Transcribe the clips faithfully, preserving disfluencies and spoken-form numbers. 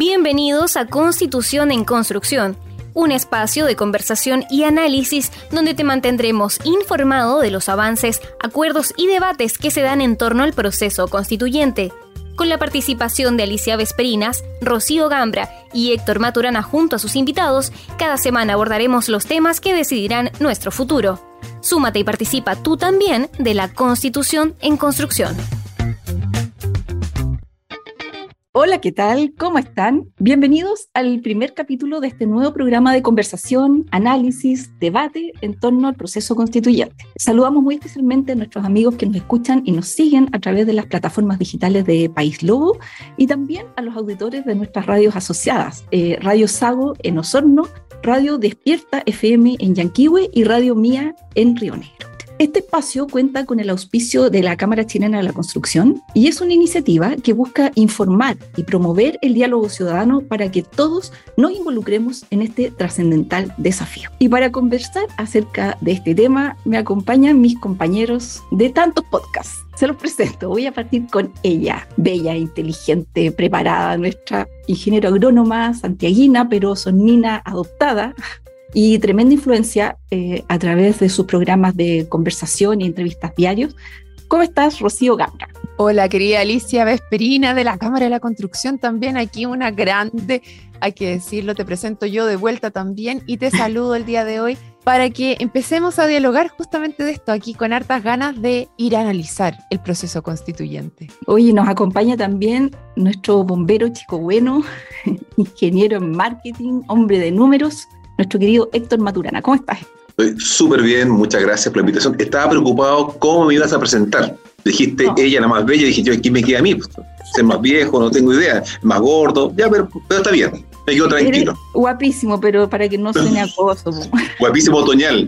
Bienvenidos a Constitución en Construcción, un espacio de conversación y análisis donde te mantendremos informado de los avances, acuerdos y debates que se dan en torno al proceso constituyente. Con la participación de Alicia Vesperinas, Rocío Gambra y Héctor Maturana junto a sus invitados, cada semana abordaremos los temas que decidirán nuestro futuro. Súmate y participa tú también de la Constitución en Construcción. Hola, ¿qué tal? ¿Cómo están? Bienvenidos al primer capítulo de este nuevo programa de conversación, análisis, debate en torno al proceso constituyente. Saludamos muy especialmente a nuestros amigos que nos escuchan y nos siguen a través de las plataformas digitales de País Lobo y también a los auditores de nuestras radios asociadas, eh, Radio Sago en Osorno, Radio Despierta F M en Yanquihue y Radio Mía en Río Negro. Este espacio cuenta con el auspicio de la Cámara Chilena de la Construcción y es una iniciativa que busca informar y promover el diálogo ciudadano para que todos nos involucremos en este trascendental desafío. Y para conversar acerca de este tema me acompañan mis compañeros de tantos podcasts. Se los presento, voy a partir con ella, bella, inteligente, preparada, nuestra ingeniera agrónoma santiaguina, pero sonina adoptada, y tremenda influencia eh, a través de sus programas de conversación y entrevistas diarios. ¿Cómo estás, Rocío Gambra? Hola, querida Alicia Vesperina de la Cámara de la Construcción, también aquí una grande, hay que decirlo, te presento yo de vuelta también y te saludo el día de hoy para que empecemos a dialogar justamente de esto aquí con hartas ganas de ir a analizar el proceso constituyente. Oye, nos acompaña también nuestro bombero chico bueno, ingeniero en marketing, hombre de números, nuestro querido Héctor Maturana. ¿Cómo estás? Estoy súper bien, muchas gracias por la invitación. Estaba preocupado cómo me ibas a presentar. Dijiste no. Ella la más bella, y dije yo, ¿quién me queda a mí? Ser más viejo, no tengo idea, más gordo, ya, pero, pero está bien, me quedo tranquilo. Eres guapísimo, pero para que no suene acoso. Guapísimo otoñal.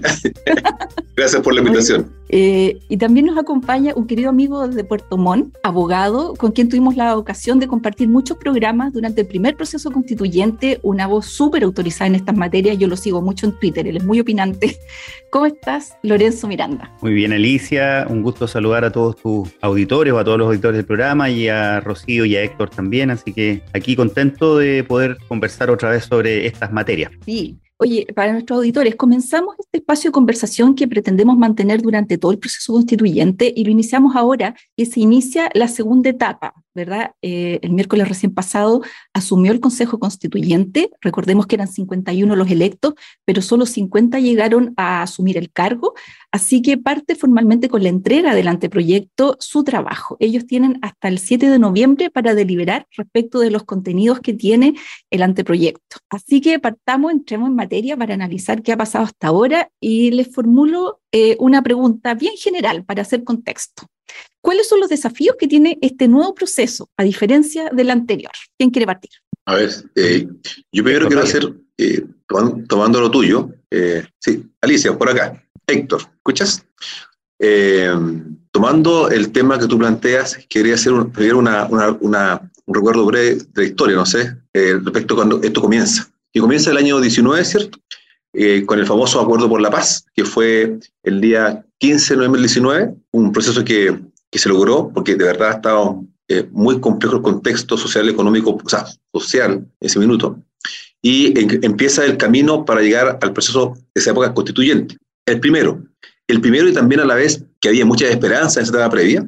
Gracias por la invitación. Eh, y también nos acompaña un querido amigo de Puerto Montt, abogado, con quien tuvimos la ocasión de compartir muchos programas durante el primer proceso constituyente, una voz súper autorizada en estas materias, yo lo sigo mucho en Twitter, él es muy opinante. ¿Cómo estás, Lorenzo Miranda? Muy bien, Alicia, un gusto saludar a todos tus auditores o a todos los auditores del programa y a Rocío y a Héctor también, así que aquí contento de poder conversar otra vez sobre estas materias. Sí. Oye, para nuestros auditores, comenzamos este espacio de conversación que pretendemos mantener durante todo el proceso constituyente y lo iniciamos ahora y se inicia la segunda etapa, ¿verdad? Eh, el miércoles recién pasado asumió el Consejo Constituyente, recordemos que eran cincuenta y uno los electos, pero solo cincuenta llegaron a asumir el cargo, así que parte formalmente con la entrega del anteproyecto su trabajo. Ellos tienen hasta el siete de noviembre para deliberar respecto de los contenidos que tiene el anteproyecto. Así que partamos, entremos en materia para analizar qué ha pasado hasta ahora y les formulo eh, una pregunta bien general para hacer contexto. ¿Cuáles son los desafíos que tiene este nuevo proceso, a diferencia del anterior? ¿Quién quiere partir? A ver, eh, yo primero quiero hacer, eh, tomando, tomando lo tuyo, eh, sí, Alicia, por acá, Héctor, ¿escuchas? Eh, tomando el tema que tú planteas, quería hacer un, una, una, una, un recuerdo breve de la historia, no sé, eh, respecto a cuando esto comienza. Que comienza el año diecinueve, ¿cierto? Eh, con el famoso Acuerdo por la Paz, que fue el día quince de noviembre del diecinueve, un proceso que, que se logró, porque de verdad estaba eh, muy complejo el contexto social, económico, o sea, social, en ese minuto, y en, empieza el camino para llegar al proceso de esa época constituyente. El primero, el primero y también a la vez que había mucha esperanza en esa etapa previa,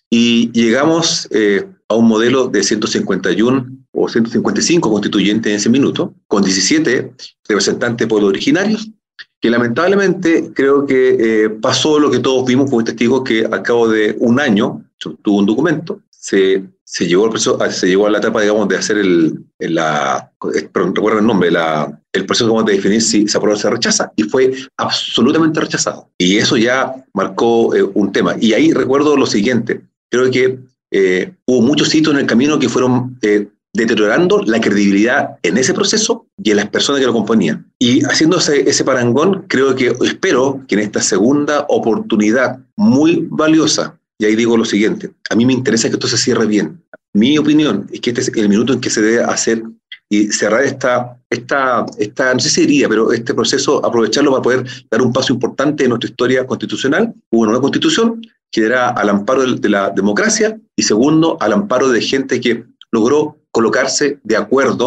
y llegamos eh, a un modelo de ciento cincuenta y uno o ciento cincuenta y cinco constituyentes en ese minuto, con diecisiete representantes de pueblos originarios, que lamentablemente creo que eh, pasó lo que todos vimos como testigos, que al cabo de un año, tuvo un documento, se, se, llegó al proceso, se llegó a la etapa, digamos, de hacer el, el la, perdón, recuerdo el nombre, la, el proceso digamos, de definir si se aprueba o se rechaza, y fue absolutamente rechazado. Y eso ya marcó eh, un tema. Y ahí recuerdo lo siguiente, creo que eh, hubo muchos hitos en el camino que fueron eh, deteriorando la credibilidad en ese proceso y en las personas que lo componían. Y haciendo ese, ese parangón, creo que, espero que en esta segunda oportunidad muy valiosa, y ahí digo lo siguiente, a mí me interesa que esto se cierre bien. Mi opinión es que este es el minuto en que se debe hacer y cerrar esta, esta, esta no sé si diría, pero este proceso, aprovecharlo para poder dar un paso importante en nuestra historia constitucional, una nueva constitución que era al amparo de, de la democracia y segundo, al amparo de gente que logró colocarse de acuerdo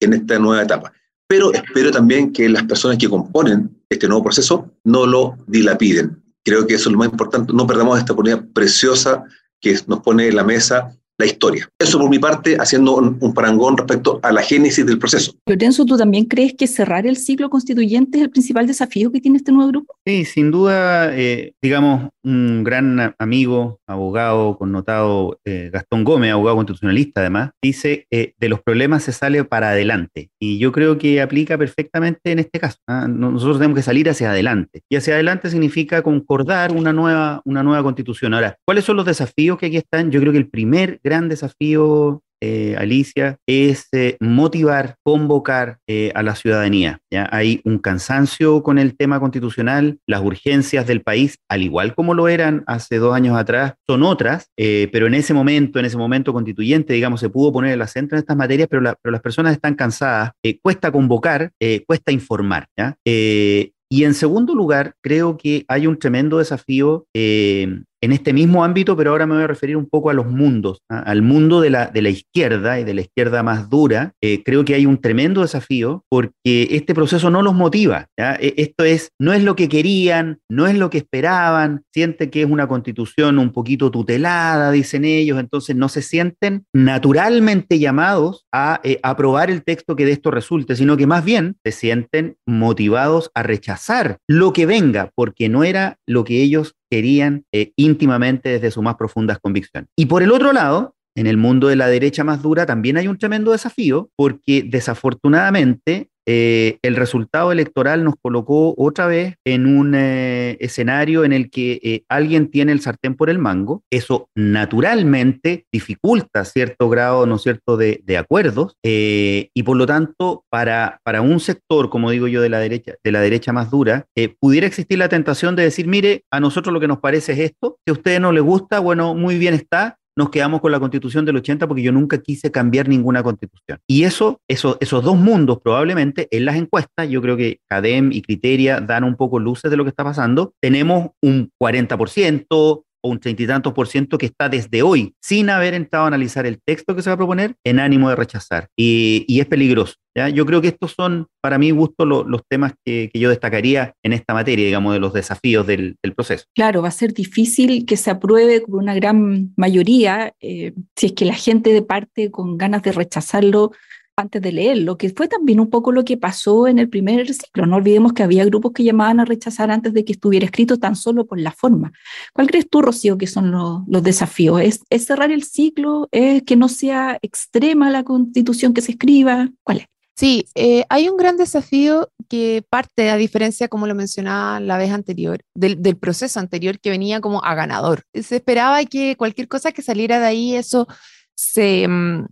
en esta nueva etapa. Pero espero también que las personas que componen este nuevo proceso no lo dilapiden. Creo que eso es lo más importante, no perdamos esta oportunidad preciosa que nos pone en la mesa la historia. Eso por mi parte, haciendo un, un parangón respecto a la génesis del proceso. Lorenzo, ¿tú también crees que cerrar el ciclo constituyente es el principal desafío que tiene este nuevo grupo? Sí, sin duda, eh, digamos, un gran amigo, abogado connotado, eh, Gastón Gómez, abogado constitucionalista además, dice, eh, de los problemas se sale para adelante. Y yo creo que aplica perfectamente en este caso, ¿eh? Nosotros tenemos que salir hacia adelante. Y hacia adelante significa concordar una nueva, una nueva constitución. Ahora, ¿cuáles son los desafíos que aquí están? Yo creo que el primer gran desafío, eh, Alicia, es eh, motivar, convocar eh, a la ciudadanía. ¿Ya? Hay un cansancio con el tema constitucional, las urgencias del país, al igual como lo eran hace dos años atrás, son otras, eh, pero en ese momento, en ese momento constituyente, digamos, se pudo poner el acento en estas materias, pero, la, pero las personas están cansadas, eh, cuesta convocar, eh, cuesta informar. ¿Ya? Eh, y en segundo lugar, creo que hay un tremendo desafío eh, en este mismo ámbito, pero ahora me voy a referir un poco a los mundos, ¿ah? Al mundo de la, de la izquierda y de la izquierda más dura. Eh, creo que hay un tremendo desafío porque este proceso no los motiva. ¿Ya? Esto es, no es lo que querían, no es lo que esperaban, sienten que es una constitución un poquito tutelada, dicen ellos, entonces no se sienten naturalmente llamados a eh, aprobar el texto que de esto resulte, sino que más bien se sienten motivados a rechazar lo que venga, porque no era lo que ellos querían eh, íntimamente desde sus más profundas convicciones. Y por el otro lado, en el mundo de la derecha más dura también hay un tremendo desafío, porque desafortunadamente eh, el resultado electoral nos colocó otra vez en un eh, escenario en el que eh, alguien tiene el sartén por el mango. Eso naturalmente dificulta cierto grado, ¿no es cierto?, de, de acuerdos, eh, y por lo tanto, para, para un sector, como digo yo, de la derecha, de la derecha más dura, eh, pudiera existir la tentación de decir, mire, a nosotros lo que nos parece es esto, si a ustedes no les gusta, bueno, muy bien está, nos quedamos con la Constitución del ochenta porque yo nunca quise cambiar ninguna Constitución. Y eso, eso, esos dos mundos probablemente en las encuestas, yo creo que CADEM y Criteria dan un poco luces de lo que está pasando. Tenemos un cuarenta por ciento o un treinta y tantos por ciento que está desde hoy, sin haber entrado a analizar el texto que se va a proponer, en ánimo de rechazar. Y, y es peligroso. ¿Ya? Yo creo que estos son, para mi gusto, lo, los temas que, que yo destacaría en esta materia, digamos, de los desafíos del, del proceso. Claro, va a ser difícil que se apruebe por una gran mayoría eh, si es que la gente de parte con ganas de rechazarlo antes de leerlo, que fue también un poco lo que pasó en el primer ciclo. No olvidemos que había grupos que llamaban a rechazar antes de que estuviera escrito tan solo por la forma. ¿Cuál crees tú, Rocío, que son los, los desafíos? ¿Es, ¿Es cerrar el ciclo? ¿Es que no sea extrema la constitución que se escriba? ¿Cuál es? Sí, eh, hay un gran desafío que parte, a diferencia, como lo mencionaba la vez anterior, del, del proceso anterior que venía como a ganador. Se esperaba que cualquier cosa que saliera de ahí, eso se... Um,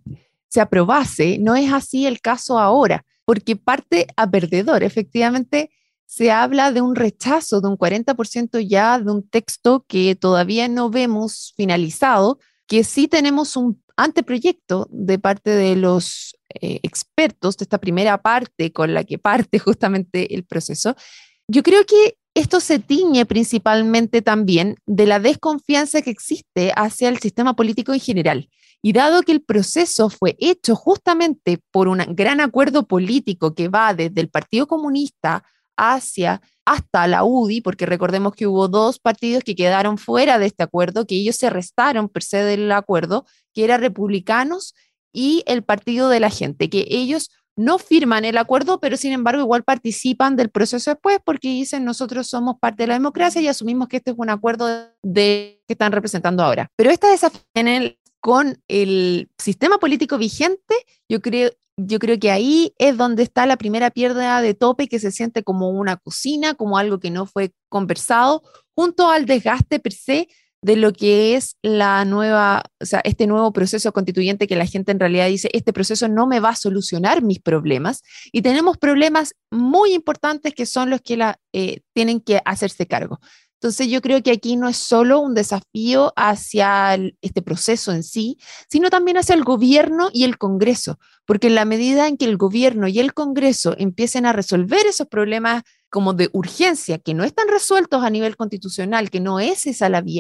se aprobase. No es así el caso ahora, porque parte a perdedor. Efectivamente, se habla de un rechazo de un cuarenta por ciento ya de un texto que todavía no vemos finalizado, que sí tenemos un anteproyecto de parte de los eh, expertos de esta primera parte con la que parte justamente el proceso. Yo creo que esto se tiñe principalmente también de la desconfianza que existe hacia el sistema político en general. Y dado que el proceso fue hecho justamente por un gran acuerdo político que va desde el Partido Comunista hacia hasta la U D I, porque recordemos que hubo dos partidos que quedaron fuera de este acuerdo, que ellos se restaron per se del acuerdo, que eran Republicanos y el Partido de la Gente, que ellos no firman el acuerdo, pero sin embargo igual participan del proceso después porque dicen nosotros somos parte de la democracia y asumimos que este es un acuerdo de, que están representando ahora. Pero esta desafío en el, con el sistema político vigente, yo creo, yo creo que ahí es donde está la primera piedra de tope que se siente como una cocina, como algo que no fue conversado, junto al desgaste per se de lo que es la nueva, o sea, este nuevo proceso constituyente que la gente en realidad dice, este proceso no me va a solucionar mis problemas, y tenemos problemas muy importantes que son los que la, eh, tienen que hacerse cargo. Entonces yo creo que aquí no es solo un desafío hacia el, este proceso en sí, sino también hacia el gobierno y el Congreso, porque en la medida en que el gobierno y el Congreso empiecen a resolver esos problemas como de urgencia, que no están resueltos a nivel constitucional, que no es esa la vía,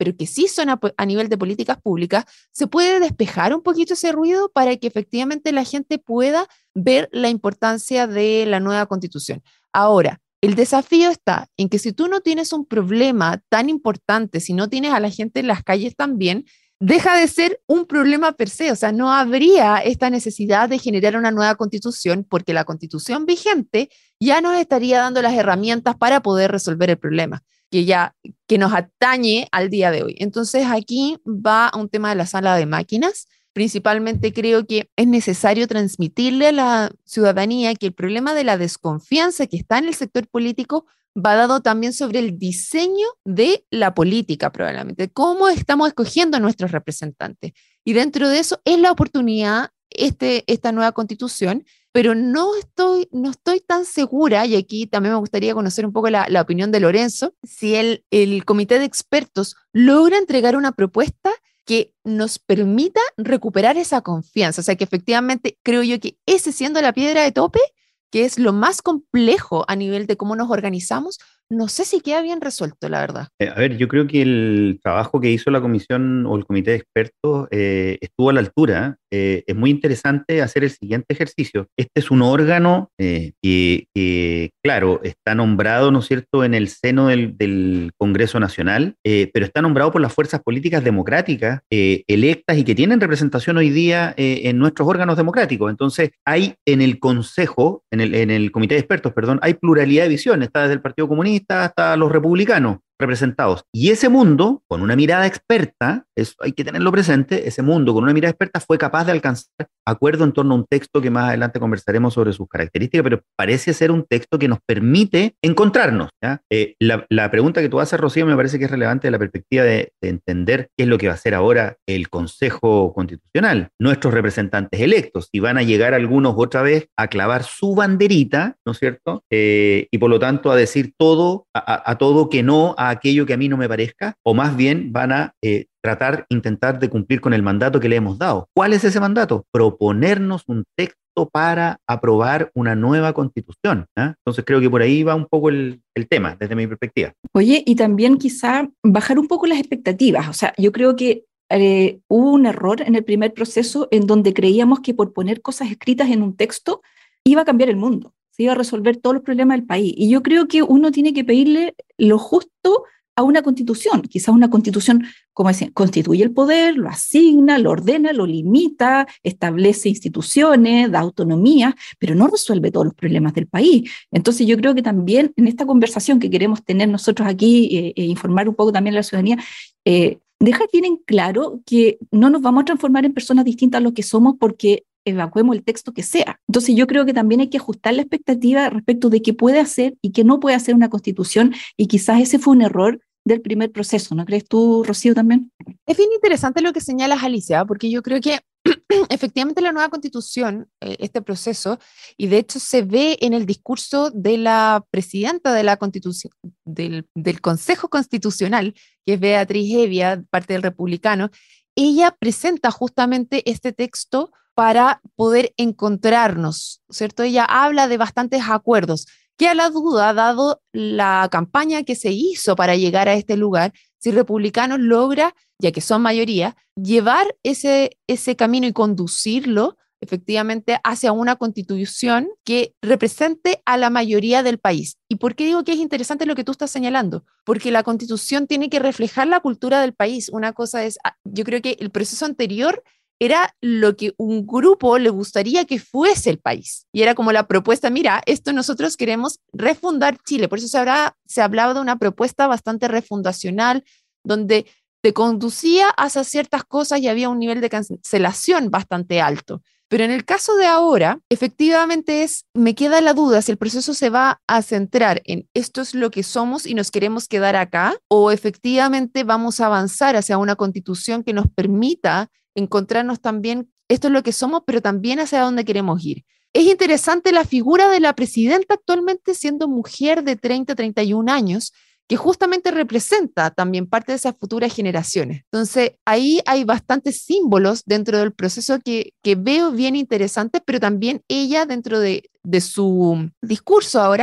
pero que sí son a, a nivel de políticas públicas, se puede despejar un poquito ese ruido para que efectivamente la gente pueda ver la importancia de la nueva constitución. Ahora, el desafío está en que si tú no tienes un problema tan importante, si no tienes a la gente en las calles también, deja de ser un problema per se, o sea, no habría esta necesidad de generar una nueva constitución porque la constitución vigente ya nos estaría dando las herramientas para poder resolver el problema que ya que nos atañe al día de hoy. Entonces aquí va un tema de la sala de máquinas. Principalmente creo que es necesario transmitirle a la ciudadanía que el problema de la desconfianza que está en el sector político va dado también sobre el diseño de la política, probablemente, cómo estamos escogiendo a nuestros representantes. Y dentro de eso es la oportunidad, este, esta nueva constitución, pero no estoy, no estoy tan segura, y aquí también me gustaría conocer un poco la, la opinión de Lorenzo, si el, el comité de expertos logra entregar una propuesta que nos permita recuperar esa confianza. O sea, que efectivamente creo yo que ese siendo la piedra de tope, que es lo más complejo a nivel de cómo nos organizamos, no sé si queda bien resuelto, la verdad. Eh, a ver, yo creo que el trabajo que hizo la comisión o el comité de expertos eh, estuvo a la altura. Eh, es muy interesante hacer el siguiente ejercicio. Este es un órgano eh, que, que, claro, está nombrado, ¿no es cierto?, en el seno del, del Congreso Nacional, eh, pero está nombrado por las fuerzas políticas democráticas eh, electas y que tienen representación hoy día eh, en nuestros órganos democráticos. Entonces, hay en el Consejo, en el, en el comité de expertos, perdón, hay pluralidad de visiones. Está desde el Partido Comunista hasta los republicanos representados. Y ese mundo, con una mirada experta, eso hay que tenerlo presente, ese mundo con una mirada experta fue capaz de alcanzar acuerdo en torno a un texto que más adelante conversaremos sobre sus características, pero parece ser un texto que nos permite encontrarnos, ¿ya? Eh, la, la pregunta que tú haces, Rocío, me parece que es relevante de la perspectiva de, de entender qué es lo que va a hacer ahora el Consejo Constitucional, nuestros representantes electos, y van a llegar algunos otra vez a clavar su banderita, ¿no es cierto? Eh, y por lo tanto a decir todo, a, a, a todo que no, a aquello que a mí no me parezca, o más bien van a eh, tratar, intentar de cumplir con el mandato que le hemos dado. ¿Cuál es ese mandato? Proponernos un texto para aprobar una nueva constitución, ¿eh? Entonces creo que por ahí va un poco el, el tema, desde mi perspectiva. Oye, y también quizá bajar un poco las expectativas. O sea, yo creo que eh, hubo un error en el primer proceso en donde creíamos que por poner cosas escritas en un texto iba a cambiar el mundo, se iba a resolver todos los problemas del país. Y yo creo que uno tiene que pedirle lo justo a una constitución. Quizás una constitución, como decía, constituye el poder, lo asigna, lo ordena, lo limita, establece instituciones, da autonomía, pero no resuelve todos los problemas del país. Entonces yo creo que también en esta conversación que queremos tener nosotros aquí, eh, e informar un poco también a la ciudadanía, eh, deja bien en claro que no nos vamos a transformar en personas distintas a lo que somos porque evacuemos el texto que sea. Entonces yo creo que también hay que ajustar la expectativa respecto de qué puede hacer y qué no puede hacer una constitución, y quizás ese fue un error del primer proceso, ¿no crees tú, Rocío, también? Es bien interesante lo que señalas, Alicia, porque yo creo que efectivamente la nueva constitución, eh, este proceso, y de hecho se ve en el discurso de la presidenta de la constitución, del, del Consejo Constitucional, que es Beatriz Hevia, parte del Republicano. Ella presenta justamente este texto para poder encontrarnos, ¿cierto? Ella habla de bastantes acuerdos, que a la duda, dado la campaña que se hizo para llegar a este lugar, si Republicanos logra, ya que son mayoría, llevar ese, ese camino y conducirlo efectivamente hacia una constitución que represente a la mayoría del país. ¿Y por qué digo que es interesante lo que tú estás señalando? Porque la constitución tiene que reflejar la cultura del país. Una cosa es, yo creo que el proceso anterior era lo que un grupo le gustaría que fuese el país. Y era como la propuesta, mira, esto nosotros queremos refundar Chile. Por eso se, habrá, se hablaba de una propuesta bastante refundacional, donde te conducía hacia ciertas cosas y había un nivel de cancelación bastante alto. Pero en el caso de ahora, efectivamente es, me queda la duda si el proceso se va a centrar en esto es lo que somos y nos queremos quedar acá, o efectivamente vamos a avanzar hacia una constitución que nos permita encontrarnos también, esto es lo que somos, pero también hacia dónde queremos ir. Es interesante la figura de la presidenta actualmente siendo mujer de treinta, treinta y un años, que justamente representa también parte de esas futuras generaciones. Entonces, ahí hay bastantes símbolos dentro del proceso que, que veo bien interesantes, pero también ella dentro de, de su discurso ahora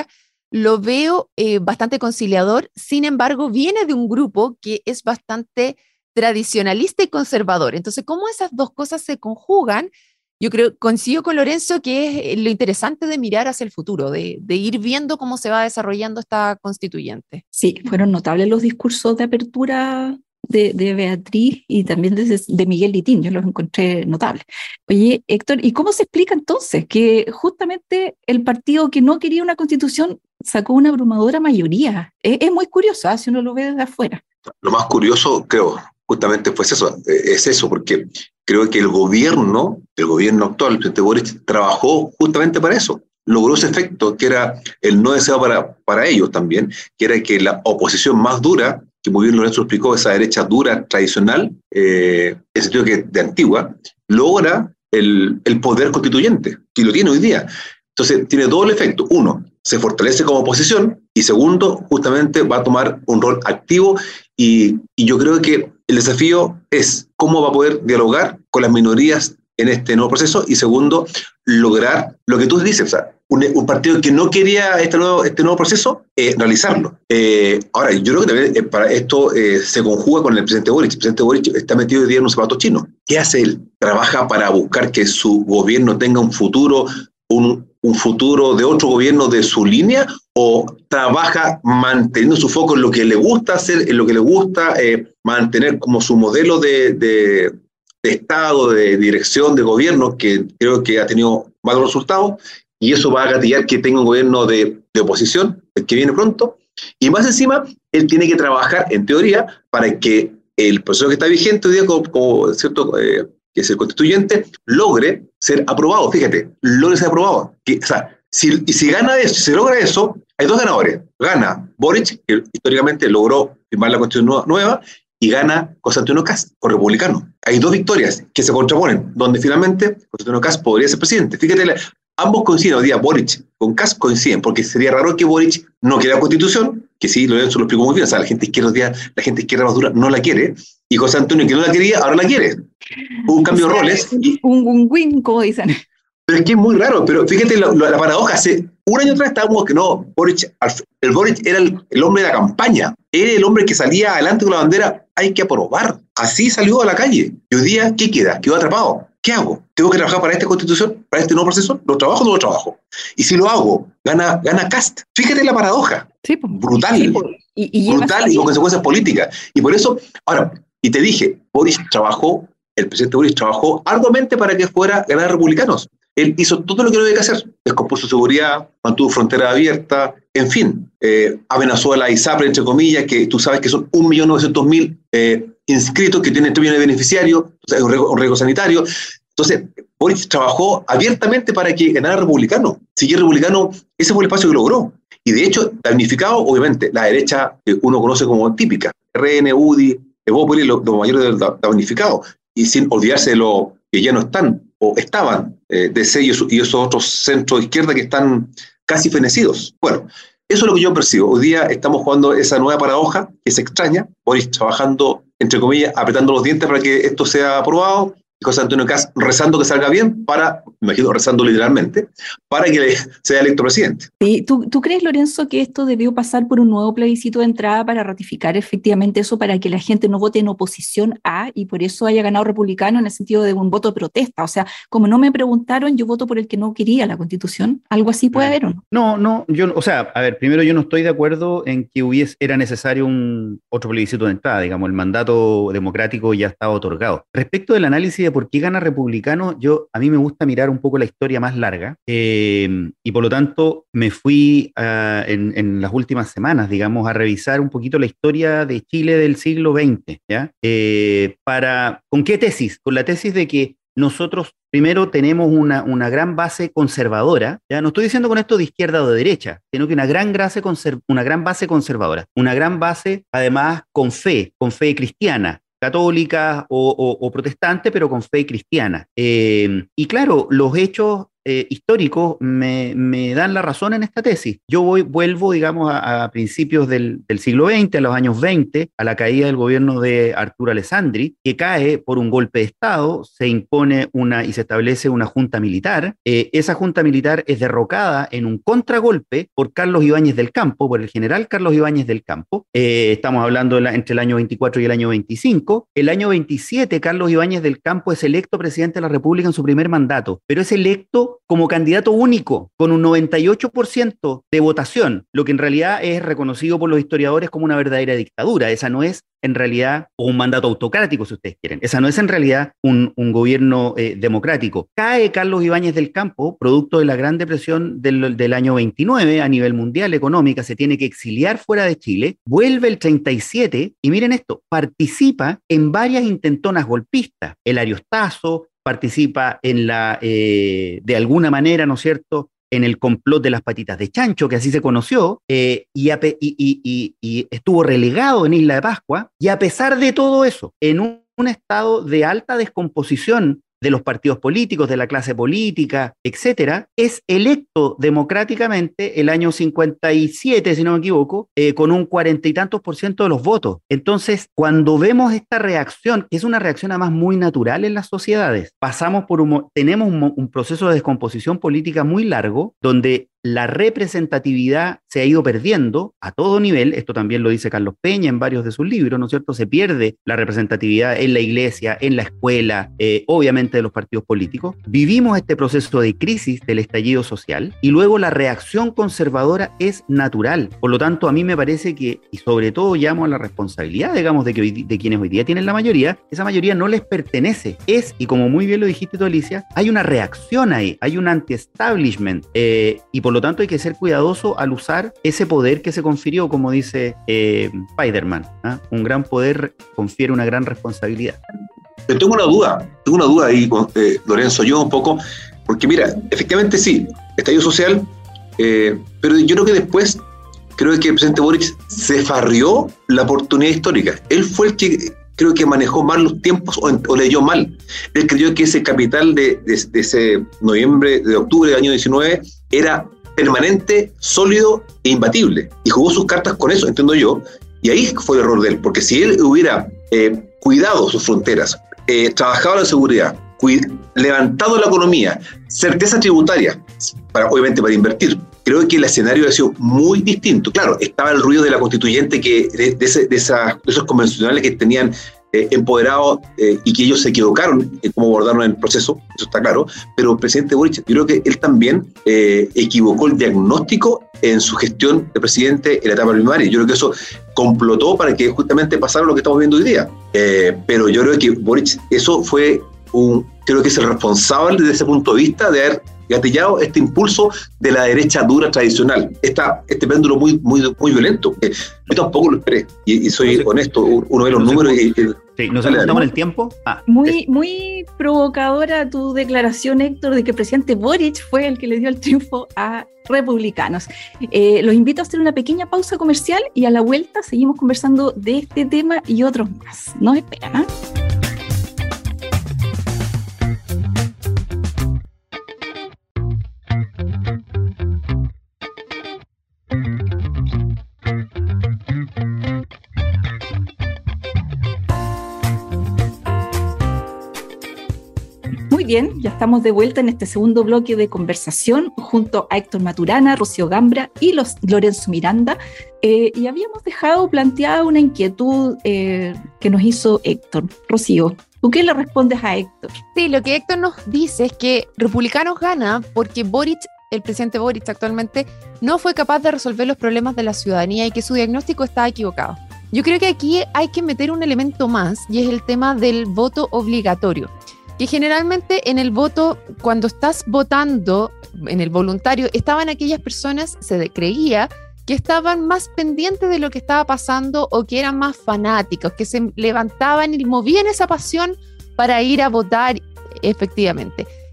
lo veo eh, bastante conciliador. Sin embargo, viene de un grupo que es bastante tradicionalista y conservador. Entonces, ¿cómo esas dos cosas se conjugan? Yo creo, coincido con Lorenzo, que es lo interesante de mirar hacia el futuro, de, de ir viendo cómo se va desarrollando esta constituyente. Sí, fueron notables los discursos de apertura de, de Beatriz y también de, de Miguel Litín, yo los encontré notables. Oye, Héctor, ¿y cómo se explica entonces que justamente el partido que no quería una constitución sacó una abrumadora mayoría? Es, es muy curioso, ¿eh? Si uno lo ve desde afuera. Lo más curioso, creo, justamente fue eso, es eso, porque creo que el gobierno, el gobierno actual, el presidente Boric, trabajó justamente para eso. Logró ese efecto que era el no deseado para, para ellos también, que era que la oposición más dura, que muy bien Lorenzo explicó, esa derecha dura, tradicional, eh, en el sentido que de antigua, logra el, el poder constituyente, que lo tiene hoy día. Entonces, tiene doble efecto. Uno, se fortalece como oposición, y segundo, justamente va a tomar un rol activo, y, y yo creo que el desafío es cómo va a poder dialogar con las minorías en este nuevo proceso, y segundo, lograr lo que tú dices, o sea, un, un partido que no quería este nuevo, este nuevo proceso, eh, realizarlo. Eh, ahora, yo creo que también eh, para esto eh, se conjuga con el presidente Boric. El presidente Boric está metido hoy día en un zapato chino. ¿Qué hace él? Trabaja para buscar que su gobierno tenga un futuro, un, un futuro de otro gobierno de su línea, o trabaja manteniendo su foco en lo que le gusta hacer, en lo que le gusta eh, mantener como su modelo de, de, de Estado, de dirección, de gobierno, que creo que ha tenido malos resultados, y eso va a gatillar que tenga un gobierno de, de oposición, el que viene pronto, y más encima, él tiene que trabajar, en teoría, para que el proceso que está vigente hoy día, como, como cierto, eh, que es el constituyente, logre ser aprobado. Fíjate, logre ser aprobado. Que, o sea, si, y si gana eso, si se logra eso, hay dos ganadores. Gana Boric, que históricamente logró firmar la constitución nueva, y gana José Antonio Kast, con republicano. Hay dos victorias que se contraponen, donde finalmente José Antonio Kast podría ser presidente. Fíjate, la, ambos coinciden hoy día, Boric con Kast coinciden, porque sería raro que Boric no quiera la constitución, que sí, Lorenzo lo explicó muy bien, o sea, la gente izquierda, día, la gente izquierda más dura no la quiere, y José Antonio, que no la quería, ahora la quiere. Hubo un cambio o sea, de roles. Y, un win-win, como dicen. Pero es que es muy raro, pero fíjate la, la, la paradoja, hace un año atrás estábamos que no, Boric, el Boric era el, el hombre de la campaña, era el hombre que salía adelante con la bandera, hay que aprobar, así salió a la calle, y hoy día, ¿qué queda? Quedó atrapado. ¿Qué hago? ¿Tengo que trabajar para esta constitución? ¿Para este nuevo proceso? ¿Lo trabajo o no lo trabajo? Y si lo hago, gana, gana Kast. Fíjate la paradoja. Sí, pues, brutal. Sí, pues, y, y brutal y con consecuencias políticas. Y por eso, ahora, y te dije, Boris trabajó, el presidente Boris trabajó arduamente para que fuera ganar republicanos. Él hizo todo lo que no había que hacer. Descompuso seguridad, mantuvo frontera abierta, en fin, eh, amenazó a la ISAPRE, entre comillas, que tú sabes que son un millón novecientos mil eh, inscritos que tienen tres millones de beneficiarios, o sea, un riesgo, un riesgo sanitario. Entonces, Boric trabajó abiertamente para que ganara republicano. Si es republicano, ese fue el espacio que logró. Y de hecho, damnificado, obviamente, la derecha que uno conoce como típica, R N, U D I, Evópolis, los lo mayores damnificados, y sin olvidarse de los que ya no están, o estaban, eh, D C y esos, y esos otros centros de izquierda que están casi fenecidos. Bueno, eso es lo que yo percibo. Hoy día estamos jugando esa nueva paradoja que se extraña, Boris trabajando, entre comillas, apretando los dientes para que esto sea aprobado, y José Antonio Kast rezando que salga bien, para, me imagino rezando literalmente, para que sea electo presidente. Sí, ¿tú, ¿Tú crees, Lorenzo, que esto debió pasar por un nuevo plebiscito de entrada para ratificar efectivamente eso, para que la gente no vote en oposición a, y por eso haya ganado republicano en el sentido de un voto de protesta? O sea, como no me preguntaron, yo voto por el que no quería la Constitución. ¿Algo así puede haber o no? No, no, yo, o sea, a ver, primero yo no estoy de acuerdo en que hubiese, era necesario un otro plebiscito de entrada, digamos, el mandato democrático ya estaba otorgado. Respecto del análisis de por qué gana republicano, yo, a mí me gusta mirar un poco la historia más larga, eh, y por lo tanto me fui uh, en, en las últimas semanas, digamos, a revisar un poquito la historia de Chile del siglo veinte, ¿ya? Eh, para, ¿con qué tesis? Con la tesis de que nosotros primero tenemos una, una gran base conservadora, ya no estoy diciendo con esto de izquierda o de derecha, sino que una gran, base conserv- una gran base conservadora, una gran base además con fe, con fe cristiana, católica o, o, o protestante, pero con fe cristiana. Eh, y claro, los hechos eh, históricos me, me dan la razón en esta tesis. Yo voy, vuelvo, digamos, a, a principios del, del siglo veinte, a los años veinte, a la caída del gobierno de Arturo Alessandri, que cae por un golpe de Estado, se impone una y se establece una junta militar. Eh, esa junta militar es derrocada en un contragolpe por Carlos Ibáñez del Campo, por el general Carlos Ibáñez del Campo. Eh, estamos hablando de la, entre el año veinticuatro y el año veinticinco. El año veintisiete, Carlos Ibáñez del Campo es electo presidente de la República en su primer mandato, pero es electo como candidato único, con un noventa y ocho por ciento de votación, lo que en realidad es reconocido por los historiadores como una verdadera dictadura. Esa no es en realidad, o un mandato autocrático, si ustedes quieren. Esa no es en realidad un, un gobierno eh, democrático. Cae Carlos Ibáñez del Campo, producto de la Gran Depresión del, del año veintinueve a nivel mundial económica, se tiene que exiliar fuera de Chile, vuelve el treinta y siete y miren esto, participa en varias intentonas golpistas. El Ariostazo participa en la, eh, de alguna manera, ¿no es cierto?, en el complot de las patitas de chancho, que así se conoció, eh, y, a, y, y, y, y estuvo relegado en Isla de Pascua, y a pesar de todo eso, en un, un estado de alta descomposición de los partidos políticos, de la clase política, etcétera, es electo democráticamente el año cincuenta y siete, si no me equivoco, eh, con un cuarenta y tantos por ciento de los votos. Entonces, cuando vemos esta reacción, que es una reacción además muy natural en las sociedades, pasamos por un, tenemos un, un proceso de descomposición política muy largo, donde la representatividad se ha ido perdiendo a todo nivel. Esto también lo dice Carlos Peña en varios de sus libros, ¿no es cierto? Se pierde la representatividad en la iglesia, en la escuela, eh, obviamente de los partidos políticos. Vivimos este proceso de crisis del estallido social y luego la reacción conservadora es natural. Por lo tanto, a mí me parece que, y sobre todo llamo a la responsabilidad, digamos, de, que hoy, de quienes hoy día tienen la mayoría, esa mayoría no les pertenece. Es, y como muy bien lo dijiste tú, Alicia, hay una reacción ahí, hay un anti-establishment, eh, y por Por lo tanto, hay que ser cuidadoso al usar ese poder que se confirió, como dice eh, Spider-Man. ¿eh? Un gran poder confiere una gran responsabilidad. Pero tengo una duda, tengo una duda ahí, eh, Lorenzo, yo un poco, porque mira, efectivamente sí, estallido social, eh, pero yo creo que después, creo que el presidente Boric se farrió la oportunidad histórica. Él fue el que creo que manejó mal los tiempos o, o leyó mal. Él creyó que ese capital de, de, de ese noviembre, de octubre del año diecinueve, era permanente, sólido e imbatible. Y jugó sus cartas con eso, entiendo yo. Y ahí fue el error de él, porque si él hubiera eh, cuidado sus fronteras, eh, trabajado en la seguridad, cuid- levantado la economía, certeza tributaria, para, obviamente para invertir, creo que el escenario ha sido muy distinto. Claro, estaba el ruido de la constituyente, que de, de, ese, de, esa, de esos convencionales que tenían Eh, empoderados eh, y que ellos se equivocaron en cómo abordaron el proceso, eso está claro, pero el presidente Boric, yo creo que él también eh, equivocó el diagnóstico en su gestión de presidente en la etapa primaria. Yo creo que eso complotó para que justamente pasara lo que estamos viendo hoy día. Eh, pero yo creo que Boric, eso fue un, creo que es el responsable desde ese punto de vista de haber gatillado este impulso de la derecha dura tradicional, Esta, este péndulo muy, muy, muy violento. Yo tampoco lo esperé, y, y soy no sé, honesto, uno ve los no números sé, y... y sí, ¿nos ajustamos en el tiempo? Ah, muy, muy provocadora tu declaración, Héctor, de que el presidente Boric fue el que le dio el triunfo a republicanos. Eh, los invito a hacer una pequeña pausa comercial y a la vuelta seguimos conversando de este tema y otros más. Nos esperan, ¿eh? Muy bien, ya estamos de vuelta en este segundo bloque de conversación junto a Héctor Maturana, Rocío Gambra y los Lorenzo Miranda. Eh, y habíamos dejado planteada una inquietud eh, que nos hizo Héctor. Rocío, ¿tú qué le respondes a Héctor? Sí, lo que Héctor nos dice es que Republicanos gana porque Boric, el presidente Boric actualmente, no fue capaz de resolver los problemas de la ciudadanía y que su diagnóstico estaba equivocado. Yo creo que aquí hay que meter un elemento más y es el tema del voto obligatorio. Que generalmente en el voto, cuando estás votando en el voluntario, estaban aquellas personas, se creía, que estaban más pendientes de lo que estaba pasando o que eran más fanáticos, que se levantaban y movían esa pasión para ir a votar efectivamente.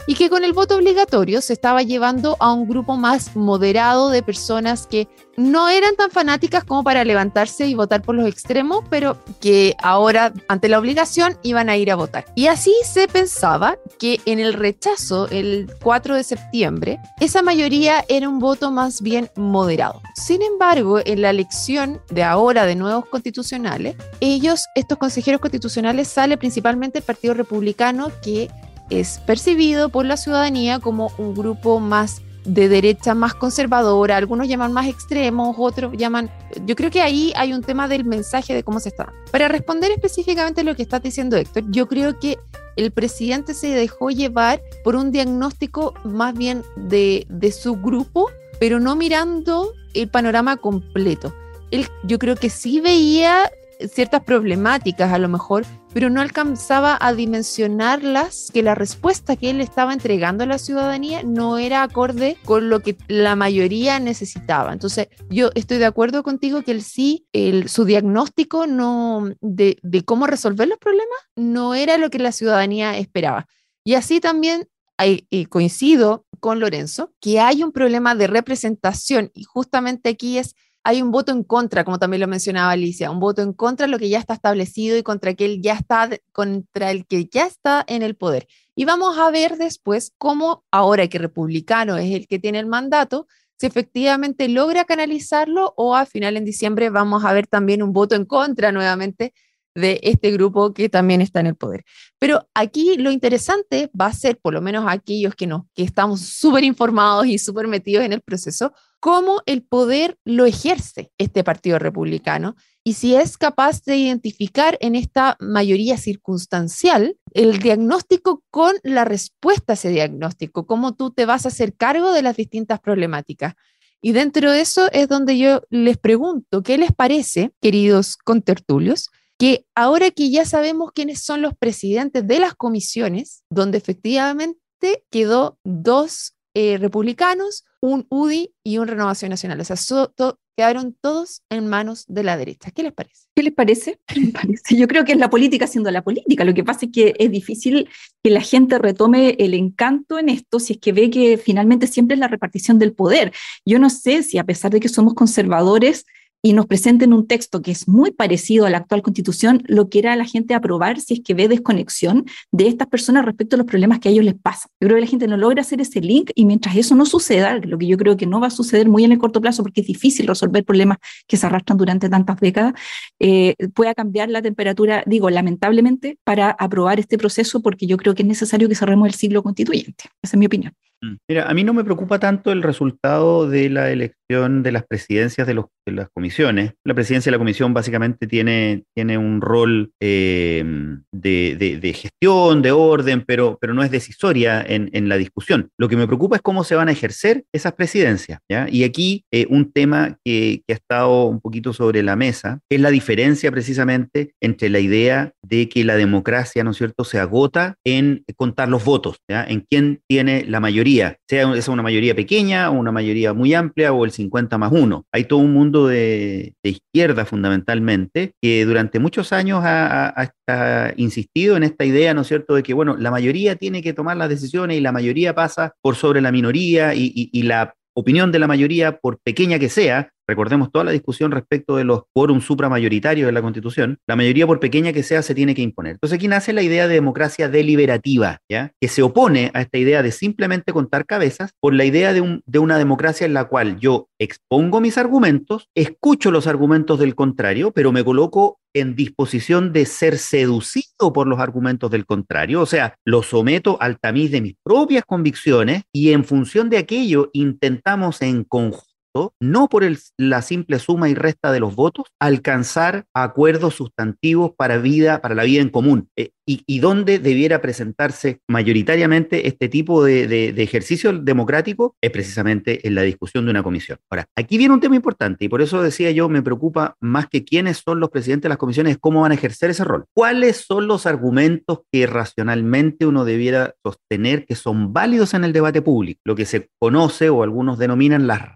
y que con el voto obligatorio se estaba llevando a un grupo más moderado de personas que no eran tan fanáticas como para levantarse y votar por los extremos, pero que ahora, ante la obligación, iban a ir a votar. Y así se pensaba que en el rechazo, el cuatro de septiembre, esa mayoría era un voto más bien moderado. Sin embargo, en la elección de ahora de nuevos constitucionales, ellos, estos consejeros constitucionales, sale principalmente el Partido Republicano, que es percibido por la ciudadanía como un grupo más de derecha, más conservadora, algunos llaman más extremos, otros llaman... Yo creo que ahí hay un tema del mensaje de cómo se está. Para responder específicamente lo que estás diciendo, Héctor, yo creo que el presidente se dejó llevar por un diagnóstico más bien de, de su grupo, pero no mirando el panorama completo. Él, yo creo que sí veía ciertas problemáticas a lo mejor, pero no alcanzaba a dimensionarlas, que la respuesta que él estaba entregando a la ciudadanía no era acorde con lo que la mayoría necesitaba. Entonces, yo estoy de acuerdo contigo que él sí, el, su diagnóstico no, de, de cómo resolver los problemas no era lo que la ciudadanía esperaba. Y así también hay, y coincido con Lorenzo, que hay un problema de representación, y justamente aquí es hay un voto en contra, como también lo mencionaba Alicia, un voto en contra de lo que ya está establecido y contra, que él ya está, contra el que ya está en el poder. Y vamos a ver después cómo, ahora que Republicano es el que tiene el mandato, si efectivamente logra canalizarlo, o al final en diciembre vamos a ver también un voto en contra nuevamente de este grupo que también está en el poder. Pero aquí lo interesante va a ser, por lo menos aquellos que, no, que estamos súper informados y súper metidos en el proceso, cómo el poder lo ejerce este Partido Republicano y si es capaz de identificar en esta mayoría circunstancial el diagnóstico con la respuesta a ese diagnóstico, cómo tú te vas a hacer cargo de las distintas problemáticas. Y dentro de eso es donde yo les pregunto, ¿qué les parece, queridos contertulios, que ahora que ya sabemos quiénes son los presidentes de las comisiones, donde efectivamente quedó dos eh, republicanos, un U D I y un Renovación Nacional, o sea, so, to, quedaron todos en manos de la derecha? ¿Qué les parece? ¿Qué les parece? ¿Qué les parece? Yo creo que es la política siendo la política. Lo que pasa es que es difícil que la gente retome el encanto en esto si es que ve que finalmente siempre es la repartición del poder. Yo no sé si a pesar de que somos conservadores y nos presenten un texto que es muy parecido a la actual Constitución, lo quiera la gente aprobar si es que ve desconexión de estas personas respecto a los problemas que a ellos les pasan. Yo creo que la gente no logra hacer ese link, y mientras eso no suceda, lo que yo creo que no va a suceder muy en el corto plazo porque es difícil resolver problemas que se arrastran durante tantas décadas, eh, pueda cambiar la temperatura, digo, lamentablemente, para aprobar este proceso, porque yo creo que es necesario que cerremos el siglo constituyente. Esa es mi opinión. Mira, a mí no me preocupa tanto el resultado de la elección de las presidencias de, los, de las comisiones. La presidencia de la comisión básicamente tiene, tiene un rol eh, de, de, de gestión, de orden, pero, pero no es decisoria en, en la discusión. Lo que me preocupa es cómo se van a ejercer esas presidencias, ¿ya? Y aquí eh, un tema que, que ha estado un poquito sobre la mesa es la diferencia precisamente entre la idea de que la democracia, ¿no es cierto?, se agota en contar los votos, ¿ya?, en quién tiene la mayoría, sea esa una mayoría pequeña o una mayoría muy amplia o el cincuenta más uno. Hay todo un mundo de, de izquierda fundamentalmente que durante muchos años ha, ha, ha insistido en esta idea, ¿no es cierto?, de que, bueno, la mayoría tiene que tomar las decisiones y la mayoría pasa por sobre la minoría y, y, y la opinión de la mayoría, por pequeña que sea, recordemos toda la discusión respecto de los quórum supramayoritarios de la Constitución, la mayoría, por pequeña que sea, se tiene que imponer. Entonces aquí nace la idea de democracia deliberativa, ¿ya?, que se opone a esta idea de simplemente contar cabezas por la idea de, un, de una democracia en la cual yo expongo mis argumentos, escucho los argumentos del contrario, pero me coloco en disposición de ser seducido por los argumentos del contrario, o sea, lo someto al tamiz de mis propias convicciones y en función de aquello intentamos en conjunto, no por el, la simple suma y resta de los votos, alcanzar acuerdos sustantivos para, vida, para la vida en común. Eh, y, y dónde debiera presentarse mayoritariamente este tipo de, de, de ejercicio democrático es precisamente en la discusión de una comisión. Ahora, aquí viene un tema importante y por eso decía yo, me preocupa más que quiénes son los presidentes de las comisiones, es cómo van a ejercer ese rol. ¿Cuáles son los argumentos que racionalmente uno debiera sostener que son válidos en el debate público? Lo que se conoce o algunos denominan las razones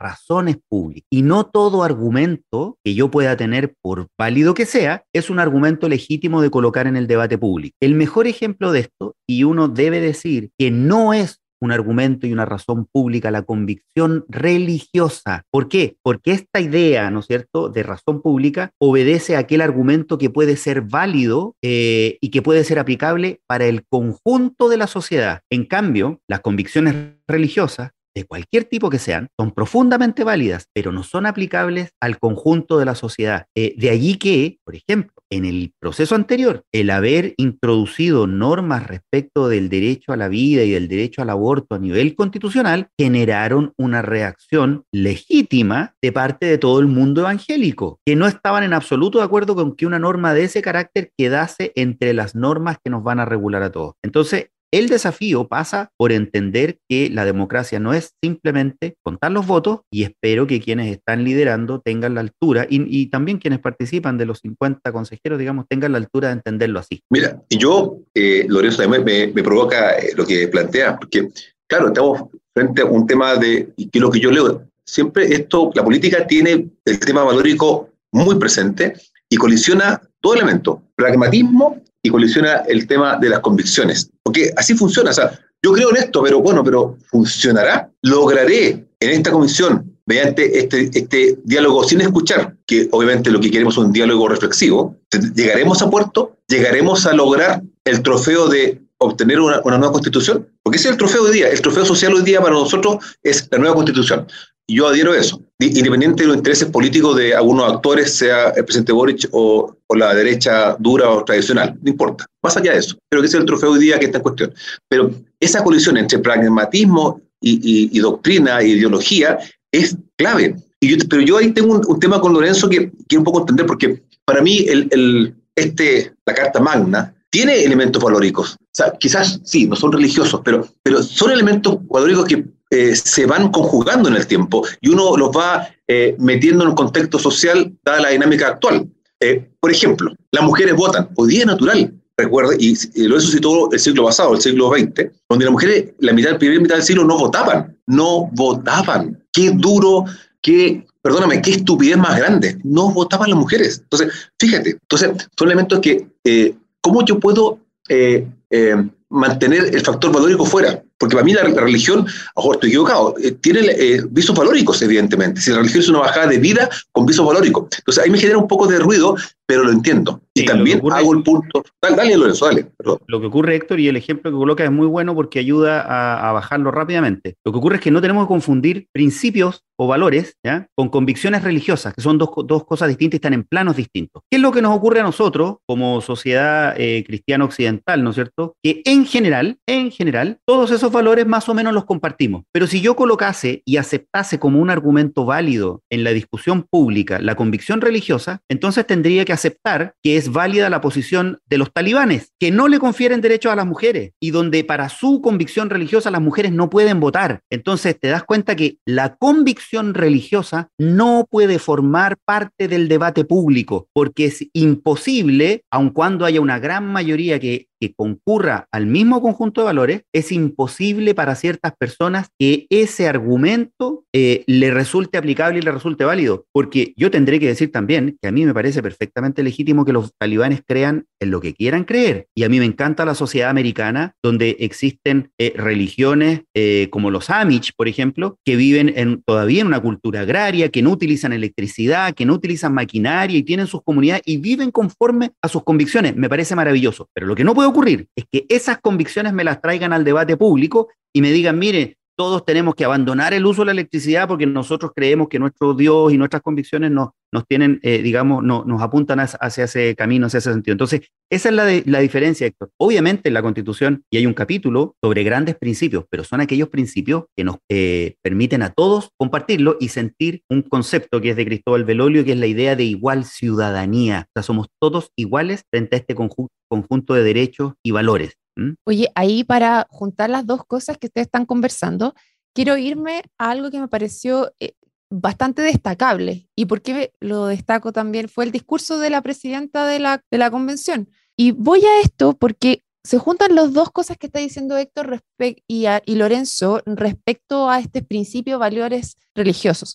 es pública. Y no todo argumento que yo pueda tener, por válido que sea, es un argumento legítimo de colocar en el debate público. El mejor ejemplo de esto, y uno debe decir que no es un argumento y una razón pública, la convicción religiosa. ¿Por qué? Porque esta idea, ¿no es cierto?, de razón pública obedece a aquel argumento que puede ser válido eh, y que puede ser aplicable para el conjunto de la sociedad. En cambio, las convicciones religiosas, de cualquier tipo que sean, son profundamente válidas, pero no son aplicables al conjunto de la sociedad. Eh, de allí que, por ejemplo, en el proceso anterior, el haber introducido normas respecto del derecho a la vida y del derecho al aborto a nivel constitucional generaron una reacción legítima de parte de todo el mundo evangélico, que no estaban en absoluto de acuerdo con que una norma de ese carácter quedase entre las normas que nos van a regular a todos. Entonces, el desafío pasa por entender que la democracia no es simplemente contar los votos, y espero que quienes están liderando tengan la altura, y, y también quienes participan de los cincuenta consejeros, digamos, tengan la altura de entenderlo así. Mira, y yo, eh, Lorenzo, también me, me provoca eh, lo que plantea, porque, claro, estamos frente a un tema de, y que lo que yo leo, siempre esto, la política tiene el tema valórico muy presente y colisiona todo elemento, pragmatismo, y colisiona el tema de las convicciones. Porque así funciona. O sea, yo creo en esto, pero bueno, pero ¿funcionará? ¿Lograré en esta comisión, mediante este, este diálogo sin escuchar, que obviamente lo que queremos es un diálogo reflexivo, llegaremos a puerto? ¿Llegaremos a lograr el trofeo de obtener una, una nueva constitución? Porque ese es el trofeo hoy día. El trofeo social hoy día para nosotros es la nueva constitución. Y yo adhiero a eso, independiente de los intereses políticos de algunos actores, sea el presidente Boric o, o la derecha dura o tradicional, no importa, más allá de eso, pero que ese es el trofeo hoy día que está en cuestión. Pero esa colisión entre pragmatismo y, y, y doctrina e ideología es clave. Y yo, pero yo ahí tengo un, un tema con Lorenzo que quiero un poco entender, porque para mí el, el, este, la Carta Magna tiene elementos valóricos. O sea, quizás sí, no son religiosos, pero, pero son elementos valóricos que eh, se van conjugando en el tiempo y uno los va eh, metiendo en un contexto social dada la dinámica actual. Eh, por ejemplo, las mujeres votan. Hoy día es natural. Recuerde, y, y lo suscitó el siglo pasado, el siglo veinte, donde las mujeres, la mitad, la primera mitad del siglo, no votaban. No votaban. Qué duro, qué... Perdóname, qué estupidez más grande. No votaban las mujeres. Entonces, fíjate, entonces son elementos que, eh, ¿cómo yo puedo eh, eh, mantener el factor valórico fuera? Porque para mí la, la religión, ojo, estoy equivocado, eh, tiene eh, visos valóricos, evidentemente. Si la religión es una bajada de vida con visos valóricos. Entonces ahí me genera un poco de ruido, pero lo entiendo. Y sí, también ocurre, hago el punto... Dale, dale Lorenzo, dale. Perdón. Lo que ocurre, Héctor, y el ejemplo que coloca es muy bueno porque ayuda a, a bajarlo rápidamente. Lo que ocurre es que no tenemos que confundir principios o valores, ¿ya?, con convicciones religiosas, que son dos, dos cosas distintas y están en planos distintos. ¿Qué es lo que nos ocurre a nosotros como sociedad eh, cristiana occidental, ¿no es cierto? Que en general, en general, todos esos valores más o menos los compartimos. Pero si yo colocase y aceptase como un argumento válido en la discusión pública la convicción religiosa, entonces tendría que aceptar que es válida la posición de los talibanes, que no le confieren derechos a las mujeres y donde para su convicción religiosa las mujeres no pueden votar. Entonces te das cuenta que la convicción religiosa no puede formar parte del debate público porque es imposible, aun cuando haya una gran mayoría que que concurra al mismo conjunto de valores, es imposible para ciertas personas que ese argumento eh, le resulte aplicable y le resulte válido. Porque yo tendré que decir también que a mí me parece perfectamente legítimo que los talibanes crean en lo que quieran creer. Y a mí me encanta la sociedad americana donde existen eh, religiones eh, como los Amish, por ejemplo, que viven en, todavía en una cultura agraria, que no utilizan electricidad, que no utilizan maquinaria y tienen sus comunidades y viven conforme a sus convicciones. Me parece maravilloso. Pero lo que no puede ocurrir es que esas convicciones me las traigan al debate público y me digan, mire, todos tenemos que abandonar el uso de la electricidad porque nosotros creemos que nuestro Dios y nuestras convicciones nos, nos tienen, eh, digamos, no, nos apuntan hacia ese camino, hacia ese sentido. Entonces, esa es la, de, la diferencia, Héctor. Obviamente en la Constitución y hay un capítulo sobre grandes principios, pero son aquellos principios que nos eh, permiten a todos compartirlo y sentir un concepto que es de Cristóbal Belolio, que es la idea de igual ciudadanía. O sea, somos todos iguales frente a este conjunto, conjunto de derechos y valores. ¿Mm? Oye, ahí para juntar las dos cosas que ustedes están conversando, quiero irme a algo que me pareció eh, bastante destacable. ¿Y por qué lo destaco también? Fue el discurso de la presidenta de la, de la convención. Y voy a esto porque se juntan las dos cosas que está diciendo Héctor y, a, y Lorenzo respecto a este principio de valores religiosos.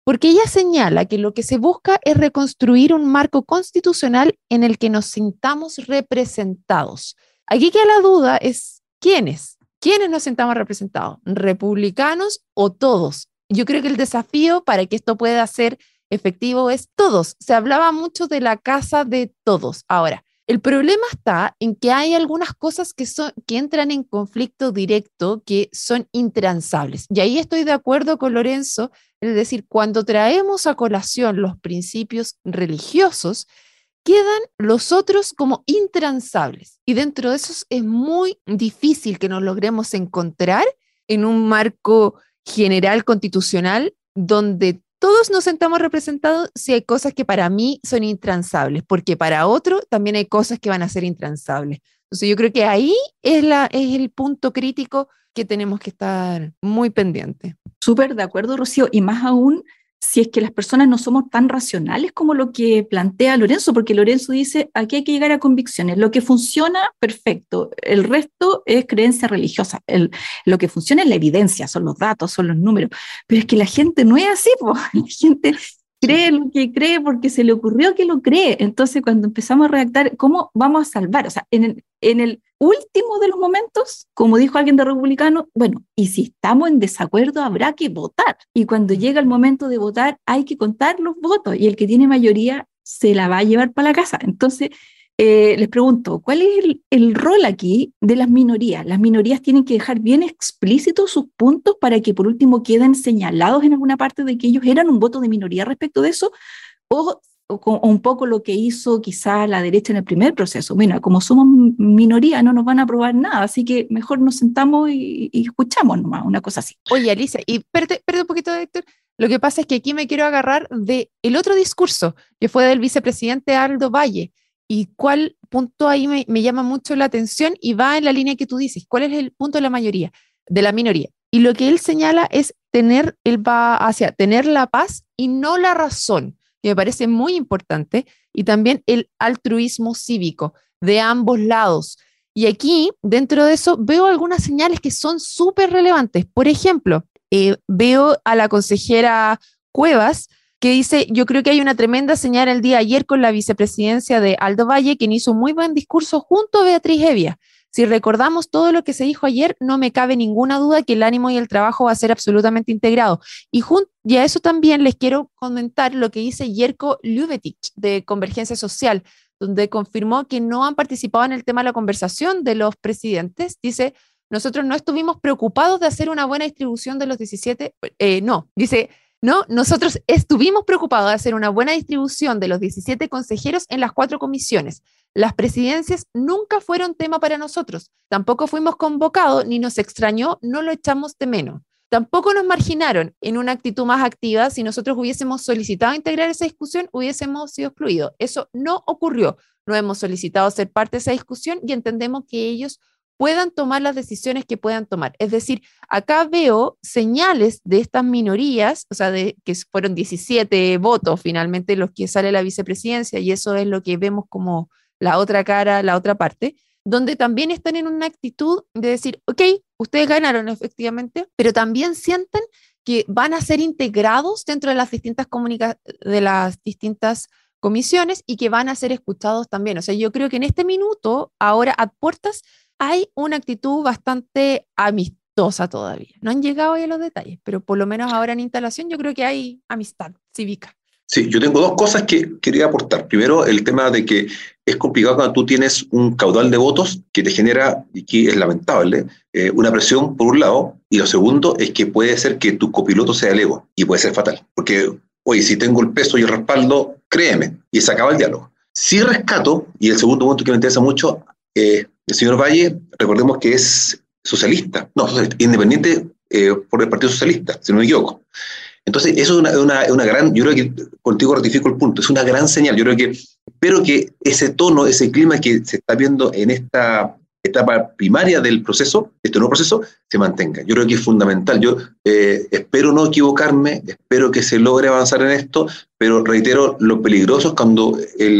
porque ella señala que lo que se busca es reconstruir un marco constitucional en el que nos sintamos representados. Aquí queda la duda es ¿quiénes? ¿Quiénes nos sintamos representados? ¿Republicanos o todos? Yo creo que el desafío para que esto pueda ser efectivo es todos. Se hablaba mucho de la casa de todos. Ahora, el problema está en que hay algunas cosas que, son, que entran en conflicto directo que son intransables. Y ahí estoy de acuerdo con Lorenzo, es decir, cuando traemos a colación los principios religiosos, quedan los otros como intransables. Y dentro de esos es muy difícil que nos logremos encontrar en un marco general constitucional donde todos nos sentamos representados si hay cosas que para mí son intransables, porque para otro también hay cosas que van a ser intransables. Entonces yo creo que ahí es, la, es el punto crítico que tenemos que estar muy pendientes. Súper de acuerdo, Rocío, y más aún si es que las personas no somos tan racionales como lo que plantea Lorenzo, porque Lorenzo dice, aquí hay que llegar a convicciones, lo que funciona, perfecto, el resto es creencia religiosa, el, lo que funciona es la evidencia, son los datos, son los números, pero es que la gente no es así, po. La gente cree lo que cree porque se le ocurrió que lo cree. Entonces cuando empezamos a redactar, ¿cómo vamos a salvar? O sea, en el, en el último de los momentos, como dijo alguien de Republicano, bueno, y si estamos en desacuerdo habrá que votar. Y cuando llega el momento de votar hay que contar los votos y el que tiene mayoría se la va a llevar para la casa. Entonces, eh, les pregunto, ¿cuál es el, el rol aquí de las minorías? Las minorías tienen que dejar bien explícitos sus puntos para que por último queden señalados en alguna parte de que ellos eran un voto de minoría respecto de eso, o O, o un poco lo que hizo quizá la derecha en el primer proceso. Bueno, como somos minoría no nos van a aprobar nada, así que mejor nos sentamos y, y escuchamos nomás, una cosa así. Oye, Alicia, y espérate, espérate un poquito, Héctor. Lo que pasa es que aquí me quiero agarrar del otro discurso, que fue del vicepresidente Aldo Valle, y cuál punto ahí me, me llama mucho la atención y va en la línea que tú dices. ¿Cuál es el punto de la mayoría, de la minoría? Y lo que él señala es tener, él va hacia tener la paz y no la razón, que me parece muy importante, y también el altruismo cívico de ambos lados. Y aquí, dentro de eso, veo algunas señales que son súper relevantes. Por ejemplo, eh, veo a la consejera Cuevas, que dice, yo creo que hay una tremenda señal el día de ayer con la vicepresidencia de Aldo Valle, quien hizo un muy buen discurso junto a Beatriz Hevia. Si recordamos todo lo que se dijo ayer, no me cabe ninguna duda que el ánimo y el trabajo va a ser absolutamente integrado. Y, jun- y a eso también les quiero comentar lo que dice Jerko Ljubetic de Convergencia Social, donde confirmó que no han participado en el tema de la conversación de los presidentes. Dice, nosotros no estuvimos preocupados de hacer una buena distribución de los diecisiete, eh, no, dice, no, nosotros estuvimos preocupados de hacer una buena distribución de los diecisiete consejeros en las cuatro comisiones. Las presidencias nunca fueron tema para nosotros, tampoco fuimos convocados, ni nos extrañó, no lo echamos de menos. Tampoco nos marginaron en una actitud más activa. Si nosotros hubiésemos solicitado integrar esa discusión, hubiésemos sido excluidos. Eso no ocurrió. No hemos solicitado ser parte de esa discusión y entendemos que ellos puedan tomar las decisiones que puedan tomar. Es decir, acá veo señales de estas minorías, o sea, de que fueron diecisiete votos finalmente los que sale la vicepresidencia, y eso es lo que vemos como la otra cara, la otra parte, donde también están en una actitud de decir, ok, ustedes ganaron efectivamente, pero también sienten que van a ser integrados dentro de las distintas comunica- de las distintas comisiones y que van a ser escuchados también. O sea, yo creo que en este minuto, ahora a puertas, hay una actitud bastante amistosa todavía. No han llegado ahí a los detalles, pero por lo menos ahora en instalación yo creo que hay amistad cívica. Sí, yo tengo dos cosas que quería aportar. Primero, el tema de que es complicado cuando tú tienes un caudal de votos que te genera, y aquí es lamentable, eh, una presión por un lado, y lo segundo es que puede ser que tu copiloto sea el ego, y puede ser fatal, porque, oye, si tengo el peso y el respaldo, créeme, y se acaba el diálogo. Sí rescato, y el segundo punto que me interesa mucho, eh, el señor Valle, recordemos que es socialista, no, socialista, independiente eh, por el Partido Socialista, si no me equivoco. Entonces, eso es una, una, una gran, yo creo que contigo ratifico el punto, es una gran señal. Yo creo que, espero que ese tono, ese clima que se está viendo en esta etapa primaria del proceso, este nuevo proceso, se mantenga. Yo creo que es fundamental. Yo eh, espero no equivocarme, espero que se logre avanzar en esto, pero reitero, lo peligroso es cuando el,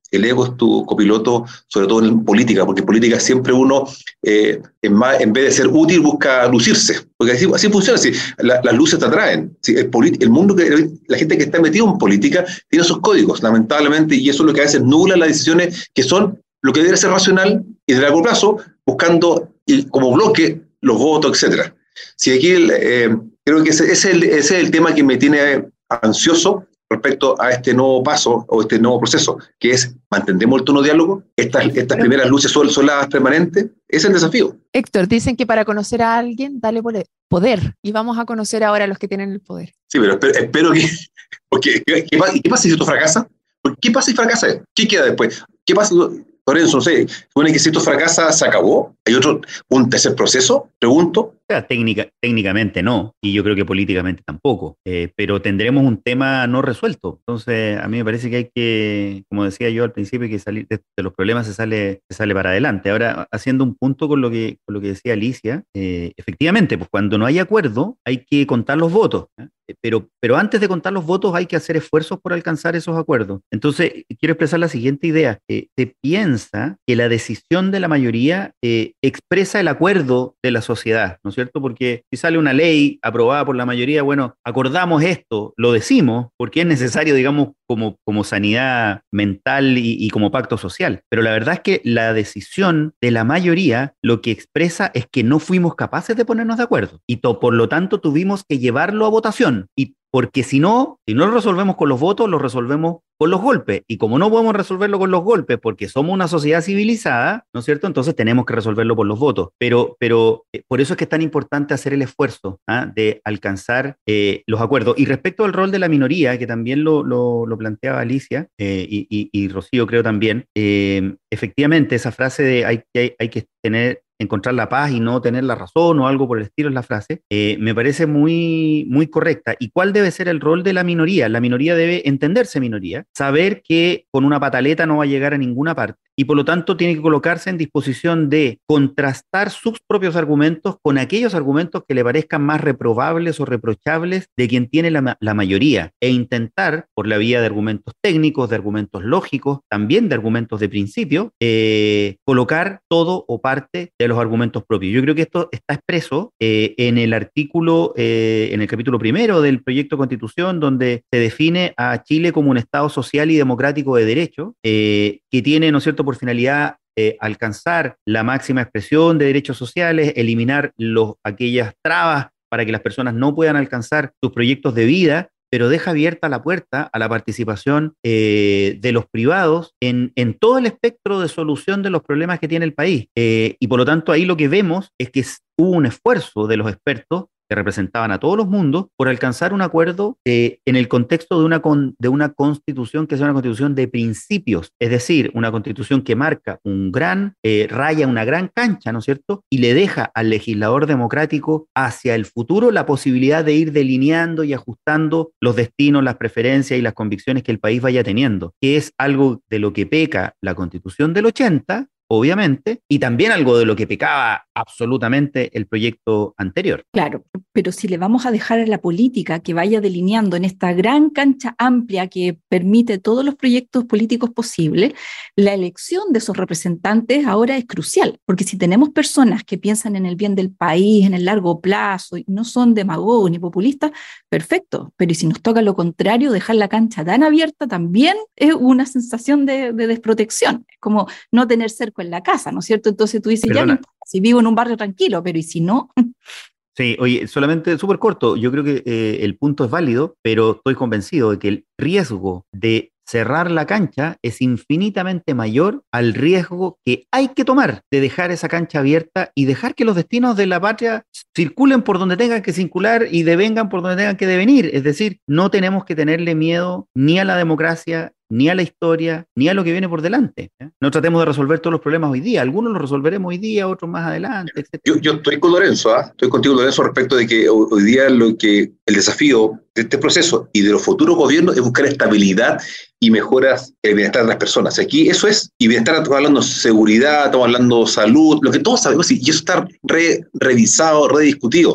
el ego es tu copiloto, sobre todo en política, porque en política siempre uno, eh, en, más, en vez de ser útil, busca lucirse, porque así, así funciona, así, la, las luces te atraen. ¿Sí? El, el mundo, que, la gente que está metida en política tiene esos códigos, lamentablemente, y eso es lo que a veces nubla las decisiones que son lo que debe ser racional y de largo plazo, buscando y, como bloque los votos, etcétera. Si aquí eh, creo que ese, ese, es el, ese es el tema que me tiene ansioso respecto a este nuevo paso o este nuevo proceso, que es, ¿mantendemos el tono de diálogo? Estas, estas primeras luces son, son las permanentes. Ese es el desafío. Héctor, dicen que para conocer a alguien, dale poder. Y vamos a conocer ahora a los que tienen el poder. Sí, pero espero, espero que... Porque, ¿qué, qué, pasa, ¿Qué pasa si esto fracasa? ¿Qué pasa si fracasa? ¿Qué queda después? ¿Qué pasa? Lorenzo, no sé, supone que si esto fracasa, ¿se acabó? ¿Hay otro, un tercer proceso? Pregunto. O sea, técnica, técnicamente no, y yo creo que políticamente tampoco, eh, pero tendremos un tema no resuelto. Entonces, a mí me parece que hay que, como decía yo al principio, que salir de, de los problemas se sale, se sale para adelante. Ahora, haciendo un punto con lo que, con lo que decía Alicia, eh, efectivamente, pues cuando no hay acuerdo, hay que contar los votos, ¿eh? Pero, pero antes de contar los votos hay que hacer esfuerzos por alcanzar esos acuerdos. Entonces, quiero expresar la siguiente idea. Eh, se piensa que la decisión de la mayoría eh, expresa el acuerdo de la sociedad, ¿no es cierto? Porque si sale una ley aprobada por la mayoría, bueno, acordamos esto, lo decimos, porque es necesario, digamos, como, como sanidad mental y, y como pacto social. Pero la verdad es que la decisión de la mayoría lo que expresa es que no fuimos capaces de ponernos de acuerdo. Y to, por lo tanto tuvimos que llevarlo a votación. Y porque si no, si no lo resolvemos con los votos, lo resolvemos con los golpes. Y como no podemos resolverlo con los golpes porque somos una sociedad civilizada, ¿no es cierto? Entonces tenemos que resolverlo por los votos. Pero, pero eh, por eso es que es tan importante hacer el esfuerzo ¿ah? de alcanzar eh, los acuerdos. Y respecto al rol de la minoría, que también lo, lo, lo planteaba Alicia eh, y, y, y Rocío creo también, eh, efectivamente esa frase de hay, hay, hay que tener... encontrar la paz y no tener la razón o algo por el estilo es la frase, eh, me parece muy, muy correcta. ¿Y cuál debe ser el rol de la minoría? La minoría debe entenderse minoría, saber que con una pataleta no va a llegar a ninguna parte y por lo tanto tiene que colocarse en disposición de contrastar sus propios argumentos con aquellos argumentos que le parezcan más reprobables o reprochables de quien tiene la, la mayoría e intentar, por la vía de argumentos técnicos, de argumentos lógicos, también de argumentos de principio, eh, colocar todo o parte de los argumentos propios. Yo creo que esto está expreso eh, en el artículo, eh, en el capítulo primero del proyecto de Constitución, donde se define a Chile como un Estado social y democrático de derecho, eh, que tiene, ¿no es cierto?, por finalidad eh, alcanzar la máxima expresión de derechos sociales, eliminar los, aquellas trabas para que las personas no puedan alcanzar sus proyectos de vida, pero deja abierta la puerta a la participación eh, de los privados en, en todo el espectro de solución de los problemas que tiene el país. Eh, y por lo tanto ahí lo que vemos es que hubo un esfuerzo de los expertos que representaban a todos los mundos por alcanzar un acuerdo eh, en el contexto de una, con, de una constitución que sea una constitución de principios, es decir, una constitución que marca un gran, eh, raya una gran cancha, ¿no es cierto? Y le deja al legislador democrático hacia el futuro la posibilidad de ir delineando y ajustando los destinos, las preferencias y las convicciones que el país vaya teniendo, que es algo de lo que peca la constitución del ochenta, obviamente, y también algo de lo que pecaba absolutamente el proyecto anterior. Claro, pero si le vamos a dejar a la política que vaya delineando en esta gran cancha amplia que permite todos los proyectos políticos posibles, la elección de esos representantes ahora es crucial, porque si tenemos personas que piensan en el bien del país, en el largo plazo, y no son demagogos ni populistas, perfecto, pero y si nos toca lo contrario, dejar la cancha tan abierta también es una sensación de, de desprotección, es como no tener cerco en la casa, ¿no es cierto? Entonces tú dices, Perdona. ya no importa, si vivo en un barrio tranquilo, pero ¿y si no? Sí, oye, solamente súper corto, yo creo que eh, el punto es válido, pero estoy convencido de que el riesgo de cerrar la cancha es infinitamente mayor al riesgo que hay que tomar de dejar esa cancha abierta y dejar que los destinos de la patria circulen por donde tengan que circular y devengan por donde tengan que devenir. Es decir, no tenemos que tenerle miedo ni a la democracia, ni a la historia, ni a lo que viene por delante. ¿eh? No tratemos de resolver todos los problemas hoy día. Algunos los resolveremos hoy día, otros más adelante, etcétera. Yo, yo estoy con Lorenzo, ¿eh? estoy contigo, Lorenzo, respecto de que hoy día lo que el desafío de este proceso y de los futuros gobiernos es buscar estabilidad y mejoras el bienestar de las personas. Aquí eso es, y bienestar, estamos hablando de seguridad, estamos hablando de salud, lo que todos sabemos, y eso está re, revisado, rediscutido.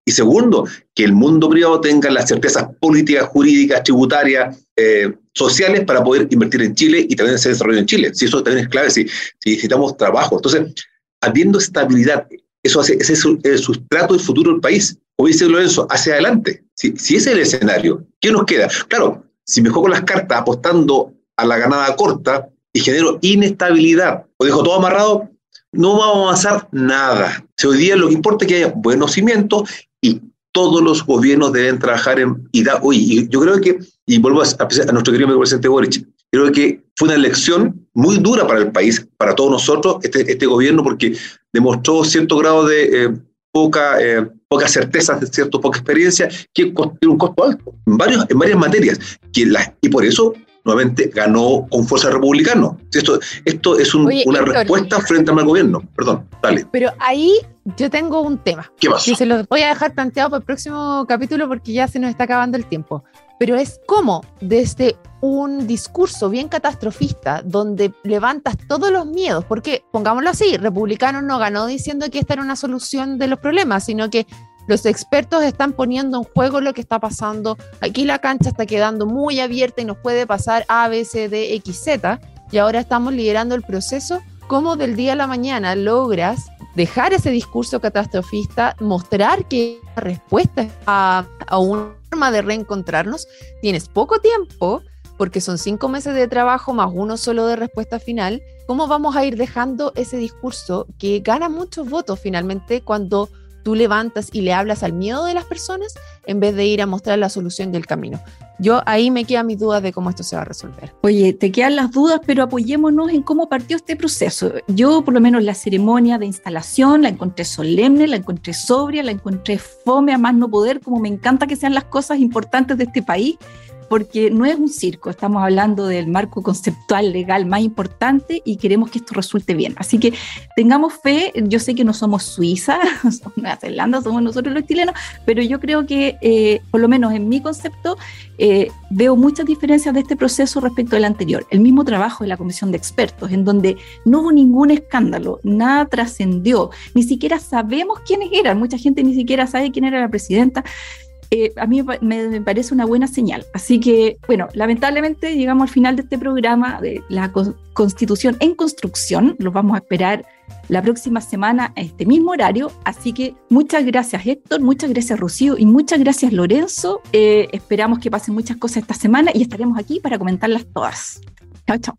Y segundo, que el mundo privado tenga las certezas políticas, jurídicas, tributarias, eh, sociales para poder invertir en Chile y también hacer desarrollo en Chile. Si eso también es clave, si, si necesitamos trabajo. Entonces, habiendo estabilidad, eso hace, ese es el sustrato del futuro del país. Como dice Lorenzo, hacia adelante. Si, si ese es el escenario, ¿qué nos queda? Claro, si me juego las cartas apostando a la ganada corta y genero inestabilidad o dejo todo amarrado, no vamos a avanzar nada. Si hoy día lo que importa es que haya buenos cimientos y todos los gobiernos deben trabajar en... Y, da, uy, y yo creo que, y vuelvo a, a nuestro querido presidente Boric, creo que fue una elección muy dura para el país, para todos nosotros, este, este gobierno, porque demostró cierto grado de eh, poca, eh, poca certeza, cierto, poca experiencia, que tiene un costo alto en, varios, en varias materias. Que la, y por eso, nuevamente, ganó con fuerza republicano. Esto, esto es un, Oye, una Héctor, respuesta frente al mal gobierno. Perdón, dale. Pero ahí yo tengo un tema. ¿Qué pasó? Que se lo voy a dejar planteado para el próximo capítulo porque ya se nos está acabando el tiempo. Pero es cómo desde un discurso bien catastrofista donde levantas todos los miedos, porque pongámoslo así, Republicanos no ganó diciendo que esta era una solución de los problemas, sino que los expertos están poniendo en juego lo que está pasando. Aquí la cancha está quedando muy abierta y nos puede pasar A, B, C, D, X, Z, y ahora estamos liderando el proceso. ¿Cómo del día a la mañana logras dejar ese discurso catastrofista, mostrar que la respuesta a, a una forma de reencontrarnos? Tienes poco tiempo, porque son cinco meses de trabajo más uno solo de respuesta final. ¿Cómo vamos a ir dejando ese discurso que gana muchos votos finalmente cuando tú levantas y le hablas al miedo de las personas en vez de ir a mostrar la solución del camino? Yo ahí me quedan mis dudas de cómo esto se va a resolver. Oye, te quedan las dudas, pero apoyémonos en cómo partió este proceso. Yo, por lo menos, la ceremonia de instalación la encontré solemne, la encontré sobria, la encontré fome a más no poder, como me encanta que sean las cosas importantes de este país, porque no es un circo, estamos hablando del marco conceptual legal más importante y queremos que esto resulte bien. Así que tengamos fe. Yo sé que no somos Suiza, somos Nueva Zelanda, somos nosotros los chilenos, pero yo creo que, eh, por lo menos en mi concepto, eh, veo muchas diferencias de este proceso respecto del anterior. El mismo trabajo de la comisión de expertos, en donde no hubo ningún escándalo, nada trascendió, ni siquiera sabemos quiénes eran, mucha gente ni siquiera sabe quién era la presidenta. Eh, a mí me, me parece una buena señal. Así que, bueno, lamentablemente llegamos al final de este programa de la co- Constitución en Construcción. Los vamos a esperar la próxima semana a este mismo horario. Así que muchas gracias, Héctor, muchas gracias, Rocío, y muchas gracias, Lorenzo. Eh, esperamos que pasen muchas cosas esta semana y estaremos aquí para comentarlas todas. Chao, chao.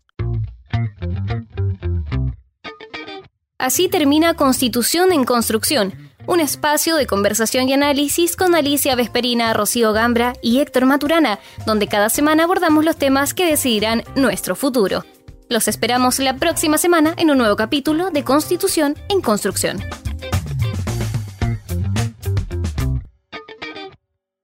Así termina Constitución en Construcción, un espacio de conversación y análisis con Alicia Vesperina, Rocío Gambra y Héctor Maturana, donde cada semana abordamos los temas que decidirán nuestro futuro. Los esperamos la próxima semana en un nuevo capítulo de Constitución en Construcción.